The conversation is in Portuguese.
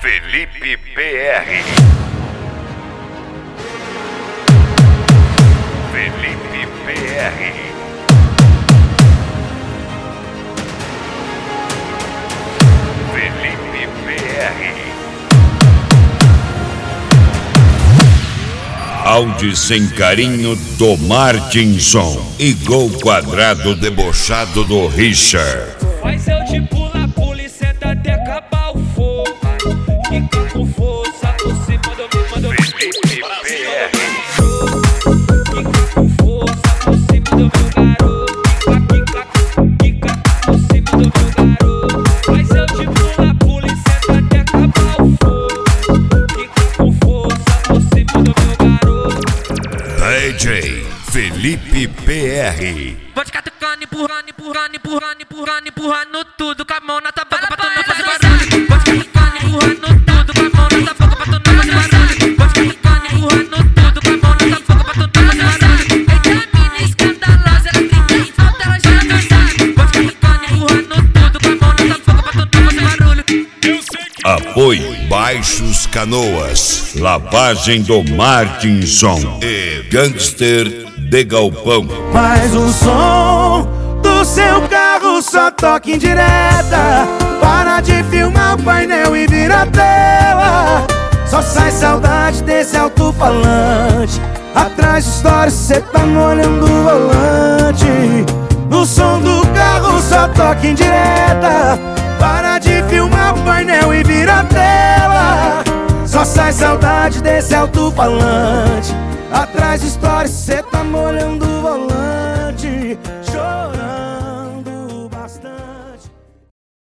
Felipe PR. Felipe PR. Felipe PR. Áudio sem carinho do Martinson e gol quadrado debochado do Richard. Mas eu te pula, polícia até acabar o fogo. Fica com força por cima do meu mano. Felipe PR. Fica com força por cima do meu garoto. Fica por cima do meu garoto. Mas eu te pula, polícia até acabar o fogo. Fica com força por cima do meu garoto. DJ Felipe PR. Vou te catucando, empurrando tudo com a mão na tua boca pra tu não fazer barulho. Vou te catucando, empurrando tudo com a mão na tua boca pra tu não fazer barulho. Vou te catucando, empurrando tudo com a mão na tua boca pra tu não fazer barulho. Eita, a mina escandalosa, ela grita e falta, ela já dançar. Vou te catucando, empurrando tudo com a mão na tua boca pra tu não fazer barulho. Apoio Baixos Canoas, lavagem do Martinson e Gangster de Galpão. Mais um som do seu carro, só toca em direta. Para de filmar o painel e vira a tela. Só sai saudade desse alto-falante. Atrás de stories cê tá molhando o volante. No som do carro só toca em direta. Para de filmar o painel e vira a tela. Só sai saudade desse alto-falante. Atrás de stories cê tá molhando